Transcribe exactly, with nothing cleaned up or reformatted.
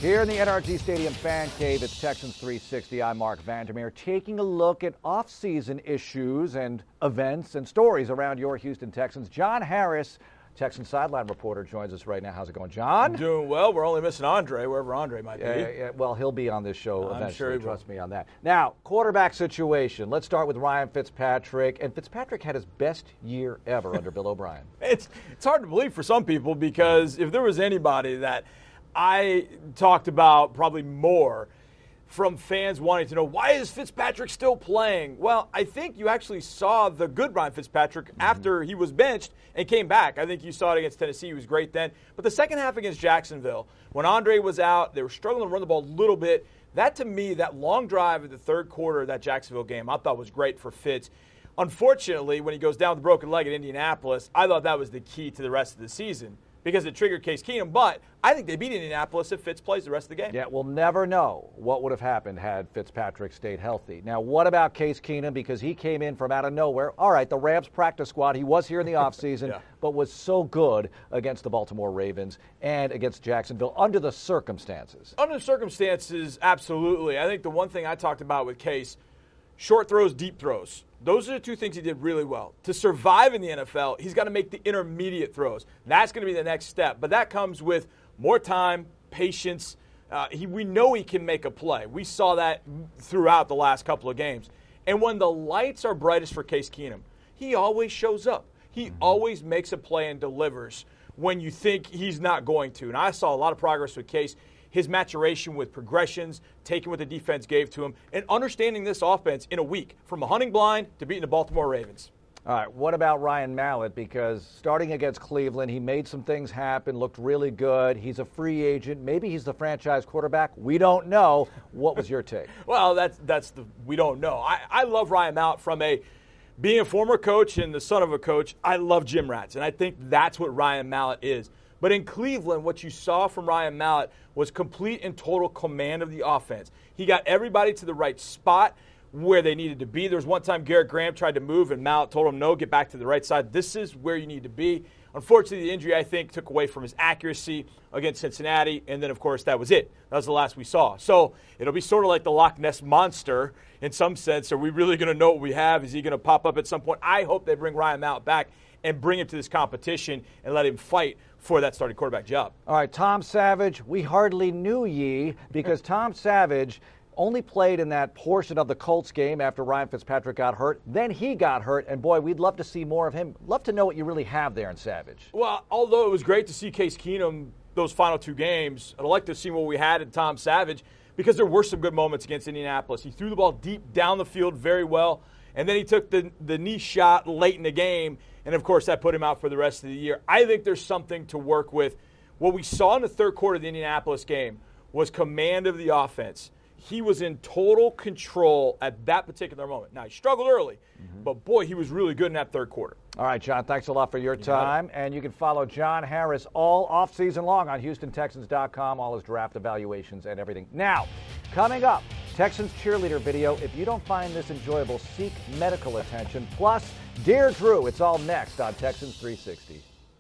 Here in the N R G Stadium Fan Cave, it's Texans three sixty. I'm Mark Vandermeer, taking a look at off-season issues and events and stories around your Houston Texans. John Harris, Texans sideline reporter, joins us right now. How's it going, John? Doing well. We're only missing Andre, wherever Andre might be. Yeah, yeah, well, he'll be on this show I'm eventually. sure he Trust will. me on that. Now, quarterback situation. Let's start with Ryan Fitzpatrick. And Fitzpatrick had his best year ever under Bill O'Brien. It's it's hard to believe for some people, because if there was anybody that I talked about probably more from fans wanting to know, why is Fitzpatrick still playing? Well, I think you actually saw the good Ryan Fitzpatrick mm-hmm. after he was benched and came back. I think you saw it against Tennessee. He was great then. But the second half against Jacksonville, when Andre was out, they were struggling to run the ball a little bit. That, to me, that long drive of the third quarter of that Jacksonville game, I thought was great for Fitz. Unfortunately, when he goes down with a broken leg at Indianapolis, I thought that was the key to the rest of the season, because it triggered Case Keenum. But I think they beat Indianapolis if Fitz plays the rest of the game. Yeah, we'll never know what would have happened had Fitzpatrick stayed healthy. Now, what about Case Keenum? Because he came in from out of nowhere. All right, the Rams practice squad. He was here in the offseason, yeah. but was so good against the Baltimore Ravens and against Jacksonville under the circumstances. Under the circumstances, absolutely. I think the one thing I talked about with Case, short throws, deep throws. Those are the two things he did really well. To survive in the N F L, he's got to make the intermediate throws. That's going to be the next step. But that comes with more time, patience. Uh, he, we know he can make a play. We saw that throughout the last couple of games. And when the lights are brightest for Case Keenum, he always shows up. He mm-hmm. always makes a play and delivers when you think he's not going to. And I saw a lot of progress with Case. His maturation with progressions, taking what the defense gave to him, and understanding this offense in a week, from a hunting blind to beating the Baltimore Ravens. All right, what about Ryan Mallett? Because starting against Cleveland, he made some things happen, looked really good. He's a free agent. Maybe he's the franchise quarterback. We don't know. What was your take? Well, that's that's the we don't know. I, I love Ryan Mallett from a being a former coach and the son of a coach. I love gym rats, and I think that's what Ryan Mallett is. But in Cleveland, what you saw from Ryan Mallett was complete and total command of the offense. He got everybody to the right spot where they needed to be. There was one time Garrett Graham tried to move, and Mallett told him, no, get back to the right side. This is where you need to be. Unfortunately, the injury, I think, took away from his accuracy against Cincinnati, and then, of course, that was it. That was the last we saw. So it'll be sort of like the Loch Ness Monster in some sense. Are we really going to know what we have? Is he going to pop up at some point? I hope they bring Ryan Mallett back and bring him to this competition and let him fight for that starting quarterback job. All right, Tom Savage, we hardly knew ye, because Tom Savage only played in that portion of the Colts game after Ryan Fitzpatrick got hurt. Then he got hurt, and boy, we'd love to see more of him. Love to know what you really have there in Savage. Well, although it was great to see Case Keenum those final two games, I'd like to see what we had in Tom Savage, because there were some good moments against Indianapolis. He threw the ball deep down the field very well, and then he took the, the knee shot late in the game, and, of course, that put him out for the rest of the year. I think there's something to work with. What we saw in the third quarter of the Indianapolis game was command of the offense. He was in total control at that particular moment. Now, he struggled early, mm-hmm. but, boy, he was really good in that third quarter. All right, John, thanks a lot for your time. And you can follow John Harris all offseason long on Houston Texans dot com, all his draft evaluations and everything. Now, coming up, Texans cheerleader video. If you don't find this enjoyable, seek medical attention. Plus, Dear Drew, it's all next on Texans three sixty.